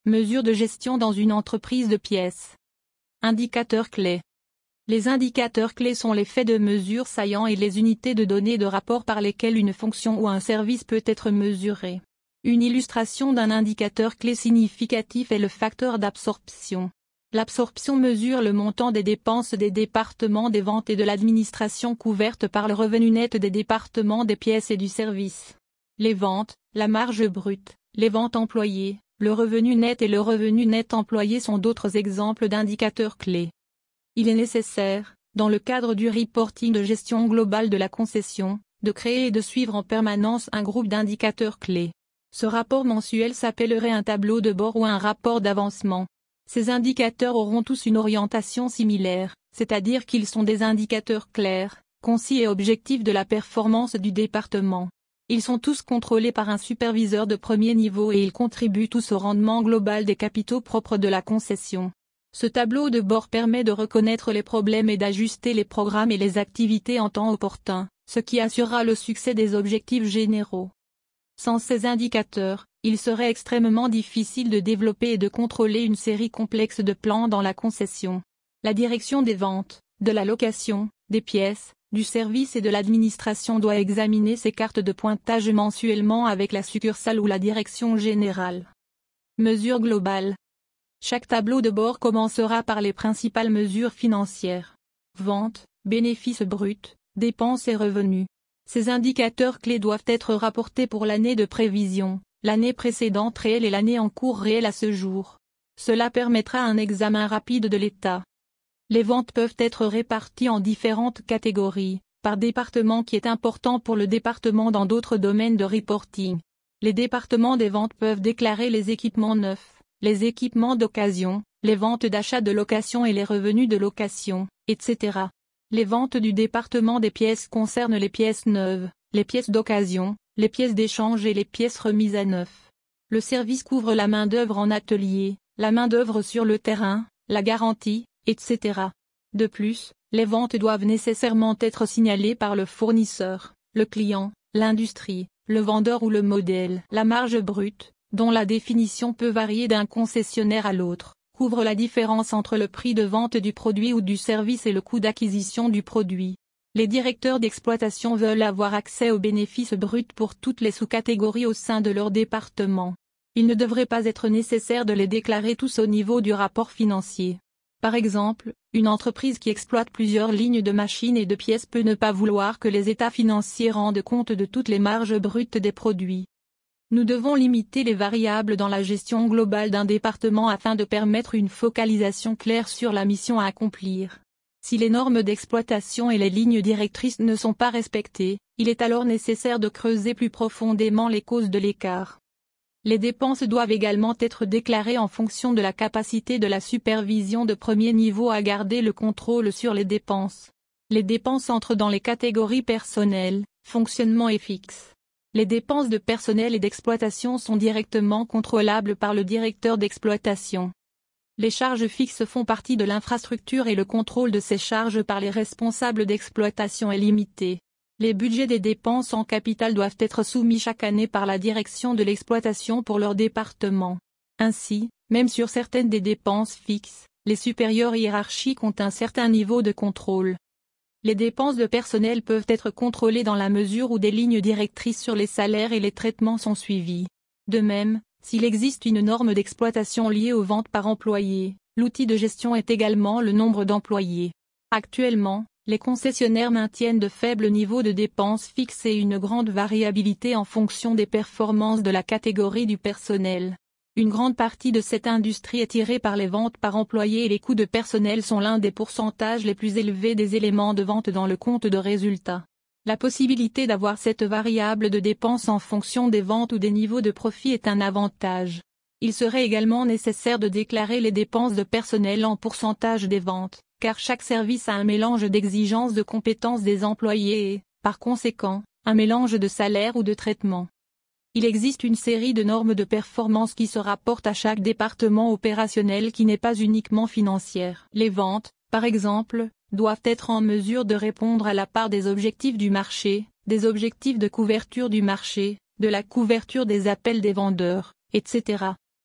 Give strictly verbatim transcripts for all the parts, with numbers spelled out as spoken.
Mesures de gestion dans une entreprise de pièces. Indicateurs clés. Les indicateurs clés sont les faits de mesure saillants et les unités de données de rapport par lesquelles une fonction ou un service peut être mesuré. Une illustration d'un indicateur clé significatif est le facteur d'absorption. L'absorption mesure le montant des dépenses des départements des ventes et de l'administration couvertes par le revenu net des départements des pièces et du service. Les ventes, la marge brute, les ventes employées, le revenu net et le revenu net employé sont d'autres exemples d'indicateurs clés. Il est nécessaire, dans le cadre du reporting de gestion globale de la concession, de créer et de suivre en permanence un groupe d'indicateurs clés. Ce rapport mensuel s'appellerait un tableau de bord ou un rapport d'avancement. Ces indicateurs auront tous une orientation similaire, c'est-à-dire qu'ils sont des indicateurs clairs, concis et objectifs de la performance du département. Ils sont tous contrôlés par un superviseur de premier niveau et ils contribuent tous au rendement global des capitaux propres de la concession. Ce tableau de bord permet de reconnaître les problèmes et d'ajuster les programmes et les activités en temps opportun, ce qui assurera le succès des objectifs généraux. Sans ces indicateurs, il serait extrêmement difficile de développer et de contrôler une série complexe de plans dans la concession. La direction des ventes, de la location, des pièces, du service et de l'administration doit examiner ces cartes de pointage mensuellement avec la succursale ou la direction générale. Mesures globales. Chaque tableau de bord commencera par les principales mesures financières. Ventes, bénéfices bruts, dépenses et revenus. Ces indicateurs clés doivent être rapportés pour l'année de prévision, l'année précédente réelle et l'année en cours réelle à ce jour. Cela permettra un examen rapide de l'état. Les ventes peuvent être réparties en différentes catégories, par département qui est important pour le département dans d'autres domaines de reporting. Les départements des ventes peuvent déclarer les équipements neufs, les équipements d'occasion, les ventes d'achat de location et les revenus de location, et cetera. Les ventes du département des pièces concernent les pièces neuves, les pièces d'occasion, les pièces d'échange et les pièces remises à neuf. Le service couvre la main-d'œuvre en atelier, la main-d'œuvre sur le terrain, la garantie, et cetera. De plus, les ventes doivent nécessairement être signalées par le fournisseur, le client, l'industrie, le vendeur ou le modèle. La marge brute, dont la définition peut varier d'un concessionnaire à l'autre, couvre la différence entre le prix de vente du produit ou du service et le coût d'acquisition du produit. Les directeurs d'exploitation veulent avoir accès aux bénéfices bruts pour toutes les sous-catégories au sein de leur département. Il ne devrait pas être nécessaire de les déclarer tous au niveau du rapport financier. Par exemple, une entreprise qui exploite plusieurs lignes de machines et de pièces peut ne pas vouloir que les états financiers rendent compte de toutes les marges brutes des produits. Nous devons limiter les variables dans la gestion globale d'un département afin de permettre une focalisation claire sur la mission à accomplir. Si les normes d'exploitation et les lignes directrices ne sont pas respectées, il est alors nécessaire de creuser plus profondément les causes de l'écart. Les dépenses doivent également être déclarées en fonction de la capacité de la supervision de premier niveau à garder le contrôle sur les dépenses. Les dépenses entrent dans les catégories personnel, fonctionnement et fixe. Les dépenses de personnel et d'exploitation sont directement contrôlables par le directeur d'exploitation. Les charges fixes font partie de l'infrastructure et le contrôle de ces charges par les responsables d'exploitation est limité. Les budgets des dépenses en capital doivent être soumis chaque année par la direction de l'exploitation pour leur département. Ainsi, même sur certaines des dépenses fixes, les supérieurs hiérarchiques ont un certain niveau de contrôle. Les dépenses de personnel peuvent être contrôlées dans la mesure où des lignes directrices sur les salaires et les traitements sont suivies. De même, s'il existe une norme d'exploitation liée aux ventes par employé, l'outil de gestion est également le nombre d'employés. Actuellement, les concessionnaires maintiennent de faibles niveaux de dépenses fixes et une grande variabilité en fonction des performances de la catégorie du personnel. Une grande partie de cette industrie est tirée par les ventes par employé et les coûts de personnel sont l'un des pourcentages les plus élevés des éléments de vente dans le compte de résultat. La possibilité d'avoir cette variable de dépenses en fonction des ventes ou des niveaux de profit est un avantage. Il serait également nécessaire de déclarer les dépenses de personnel en pourcentage des ventes, car chaque service a un mélange d'exigences de compétences des employés et, par conséquent, un mélange de salaire ou de traitement. Il existe une série de normes de performance qui se rapportent à chaque département opérationnel qui n'est pas uniquement financière. Les ventes, par exemple, doivent être en mesure de répondre à la part des objectifs du marché, des objectifs de couverture du marché, de la couverture des appels des vendeurs, et cetera.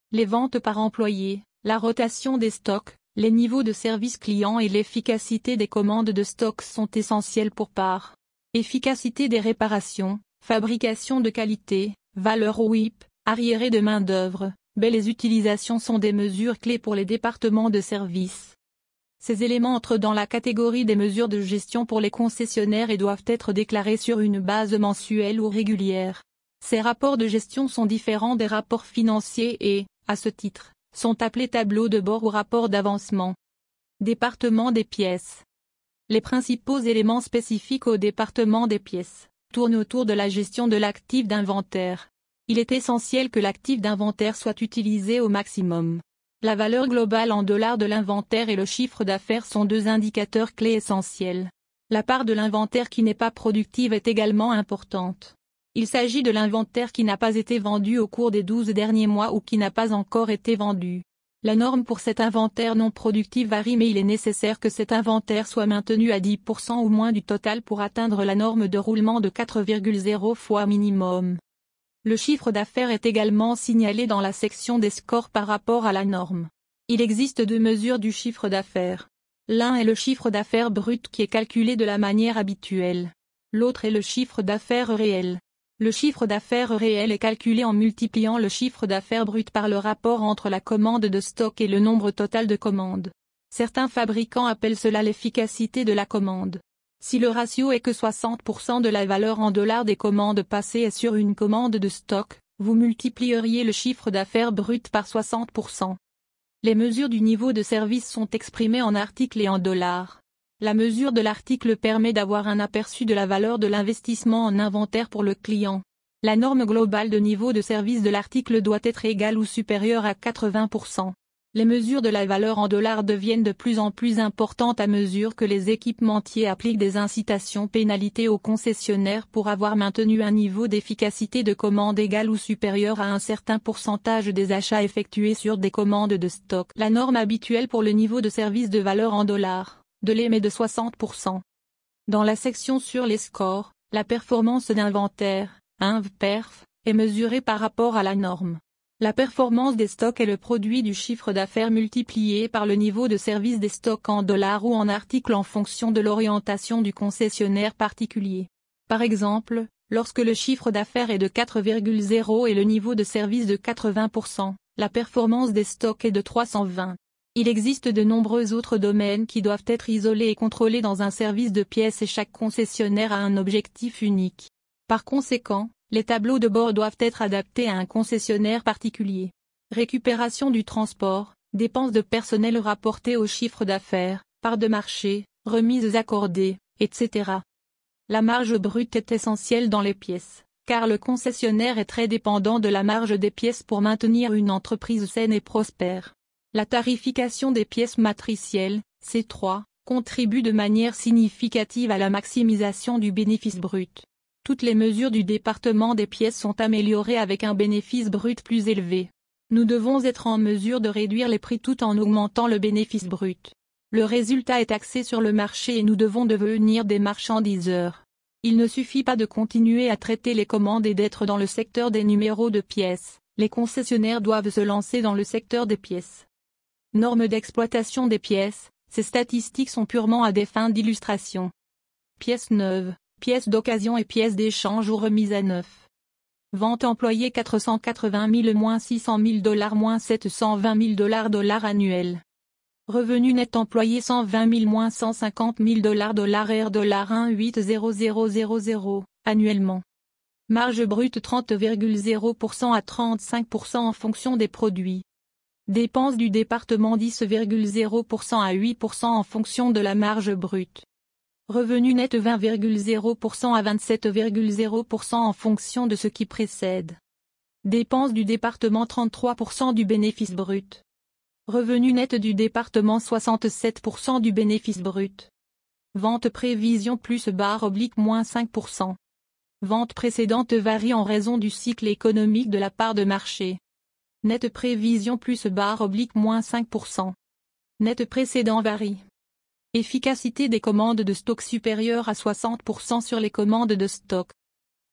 Les ventes par employé, la rotation des stocks, les niveaux de service client et l'efficacité des commandes de stock sont essentiels pour part. Efficacité des réparations, fabrication de qualité, valeur O I P, arriéré de main-d'œuvre, belles utilisations sont des mesures clés pour les départements de service. Ces éléments entrent dans la catégorie des mesures de gestion pour les concessionnaires et doivent être déclarés sur une base mensuelle ou régulière. Ces rapports de gestion sont différents des rapports financiers et, à ce titre, sont appelés tableaux de bord ou rapports d'avancement. Département des pièces. Les principaux éléments spécifiques au département des pièces tournent autour de la gestion de l'actif d'inventaire. Il est essentiel que l'actif d'inventaire soit utilisé au maximum. La valeur globale en dollars de l'inventaire et le chiffre d'affaires sont deux indicateurs clés essentiels. La part de l'inventaire qui n'est pas productive est également importante. Il s'agit de l'inventaire qui n'a pas été vendu au cours des douze derniers mois ou qui n'a pas encore été vendu. La norme pour cet inventaire non productif varie, mais il est nécessaire que cet inventaire soit maintenu à dix pour cent ou moins du total pour atteindre la norme de roulement de quatre virgule zéro fois minimum. Le chiffre d'affaires est également signalé dans la section des scores par rapport à la norme. Il existe deux mesures du chiffre d'affaires. L'un est le chiffre d'affaires brut qui est calculé de la manière habituelle. L'autre est le chiffre d'affaires réel. Le chiffre d'affaires réel est calculé en multipliant le chiffre d'affaires brut par le rapport entre la commande de stock et le nombre total de commandes. Certains fabricants appellent cela l'efficacité de la commande. Si le ratio est que soixante pour cent de la valeur en dollars des commandes passées est sur une commande de stock, vous multiplieriez le chiffre d'affaires brut par soixante pour cent. Les mesures du niveau de service sont exprimées en articles et en dollars. La mesure de l'article permet d'avoir un aperçu de la valeur de l'investissement en inventaire pour le client. La norme globale de niveau de service de l'article doit être égale ou supérieure à quatre-vingts pour cent. Les mesures de la valeur en dollars deviennent de plus en plus importantes à mesure que les équipementiers appliquent des incitations pénalités aux concessionnaires pour avoir maintenu un niveau d'efficacité de commande égal ou supérieur à un certain pourcentage des achats effectués sur des commandes de stock. La norme habituelle pour le niveau de service de valeur en dollars, de l'E M est de soixante pour cent. Dans la section sur les scores, la performance d'inventaire, InvPerf, est mesurée par rapport à la norme. La performance des stocks est le produit du chiffre d'affaires multiplié par le niveau de service des stocks en dollars ou en articles en fonction de l'orientation du concessionnaire particulier. Par exemple, lorsque le chiffre d'affaires est de quatre virgule zéro et le niveau de service de quatre-vingts pour cent, la performance des stocks est de trois cent vingt. Il existe de nombreux autres domaines qui doivent être isolés et contrôlés dans un service de pièces et chaque concessionnaire a un objectif unique. Par conséquent, les tableaux de bord doivent être adaptés à un concessionnaire particulier. Récupération du transport, dépenses de personnel rapportées au chiffre d'affaires, parts de marché, remises accordées, et cetera. La marge brute est essentielle dans les pièces, car le concessionnaire est très dépendant de la marge des pièces pour maintenir une entreprise saine et prospère. La tarification des pièces matricielles, C trois, contribue de manière significative à la maximisation du bénéfice brut. Toutes les mesures du département des pièces sont améliorées avec un bénéfice brut plus élevé. Nous devons être en mesure de réduire les prix tout en augmentant le bénéfice brut. Le résultat est axé sur le marché et nous devons devenir des marchandiseurs. Il ne suffit pas de continuer à traiter les commandes et d'être dans le secteur des numéros de pièces. Les concessionnaires doivent se lancer dans le secteur des pièces. Normes d'exploitation des pièces, ces statistiques sont purement à des fins d'illustration. Pièces neuves, pièces d'occasion et pièces d'échange ou remises à neuf. Vente employée quatre cent quatre-vingt mille moins six cent mille dollars moins sept cent vingt mille dollars dollars annuels. Revenu net employé cent vingt mille moins cent cinquante mille dollars dollars R dollar un virgule huit zéro zéro zéro zéro, annuellement. Marge brute trente virgule zéro pour cent à trente-cinq pour cent en fonction des produits. Dépenses du département dix virgule zéro pour cent à huit pour cent en fonction de la marge brute. Revenu net vingt virgule zéro pour cent à vingt-sept virgule zéro pour cent en fonction de ce qui précède. Dépenses du département trente-trois pour cent du bénéfice brut. Revenu net du département soixante-sept pour cent du bénéfice brut. Vente prévision plus barre oblique moins cinq pour cent. Vente précédente varie en raison du cycle économique de la part de marché. Net prévision plus barre oblique moins cinq pour cent. Net précédent varie. Efficacité des commandes de stock supérieure à soixante pour cent sur les commandes de stock.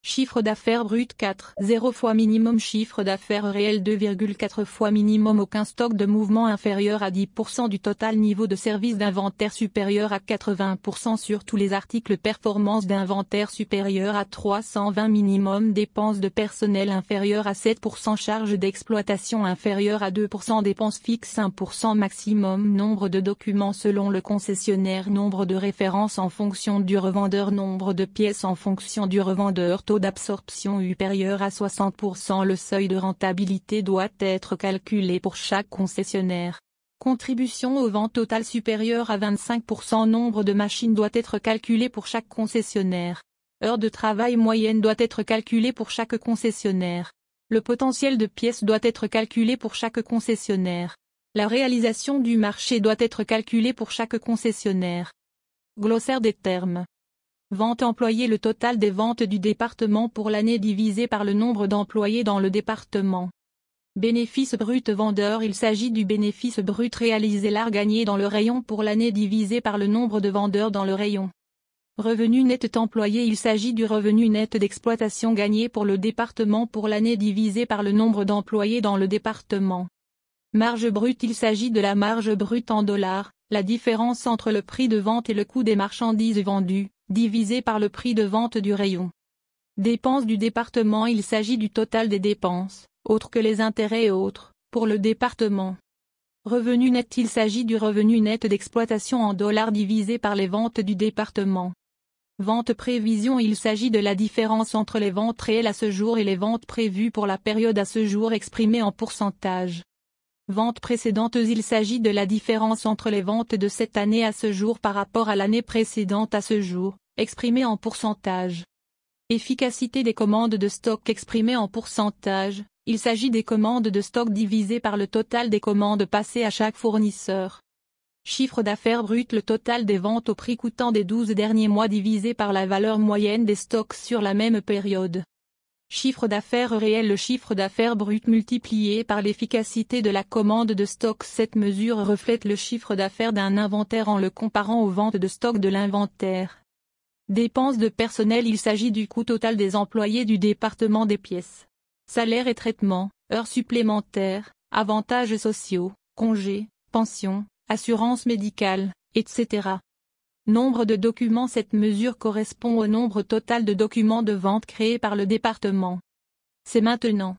Chiffre d'affaires brut quatre virgule zéro fois minimum. Chiffre d'affaires réel deux virgule quatre fois minimum. Aucun stock de mouvement inférieur à dix pour cent du total. Niveau de service d'inventaire supérieur à quatre-vingts pour cent sur tous les articles. Performance d'inventaire supérieure à trois cent vingt minimum. Dépenses de personnel inférieures à sept pour cent. Charges d'exploitation inférieures à deux pour cent. Dépenses fixes un pour cent maximum. Nombre de documents selon le concessionnaire. Nombre de références en fonction du revendeur. Nombre de pièces en fonction du revendeur. Taux d'absorption supérieur à soixante pour cent. Le seuil de rentabilité doit être calculé pour chaque concessionnaire. Contribution aux ventes totales supérieure à vingt-cinq pour cent. Nombre de machines doit être calculé pour chaque concessionnaire. Heure de travail moyenne doit être calculée pour chaque concessionnaire. Le potentiel de pièces doit être calculé pour chaque concessionnaire. La réalisation du marché doit être calculée pour chaque concessionnaire. Glossaire des termes. Vente employée. Le total des ventes du département pour l'année divisé par le nombre d'employés dans le département. Bénéfice brut vendeur. Il s'agit du bénéfice brut réalisé l'art gagné dans le rayon pour l'année divisé par le nombre de vendeurs dans le rayon. Revenu net employé. Il s'agit du revenu net d'exploitation gagné pour le département pour l'année divisé par le nombre d'employés dans le département. Marge brute. Il s'agit de la marge brute en dollars, la différence entre le prix de vente et le coût des marchandises vendues, divisé par le prix de vente du rayon. Dépenses du département. Il s'agit du total des dépenses, autres que les intérêts et autres, pour le département. Revenu net. Il s'agit du revenu net d'exploitation en dollars divisé par les ventes du département. Vente prévision. Il s'agit de la différence entre les ventes réelles à ce jour et les ventes prévues pour la période à ce jour exprimées en pourcentage. Ventes précédentes. Il s'agit de la différence entre les ventes de cette année à ce jour par rapport à l'année précédente à ce jour, exprimée en pourcentage. Efficacité des commandes de stock exprimée en pourcentage. Il s'agit des commandes de stock divisées par le total des commandes passées à chaque fournisseur. Chiffre d'affaires brut. Le total des ventes au prix coûtant des douze derniers mois divisé par la valeur moyenne des stocks sur la même période. Chiffre d'affaires réel. Le chiffre d'affaires brut multiplié par l'efficacité de la commande de stock. Cette mesure reflète le chiffre d'affaires d'un inventaire en le comparant aux ventes de stock de l'inventaire. Dépenses de personnel. Il s'agit du coût total des employés du département des pièces. Salaire et traitement, heures supplémentaires, avantages sociaux, congés, pensions, assurance médicale, et cetera. Nombre de documents. Cette mesure correspond au nombre total de documents de vente créés par le département. C'est maintenant.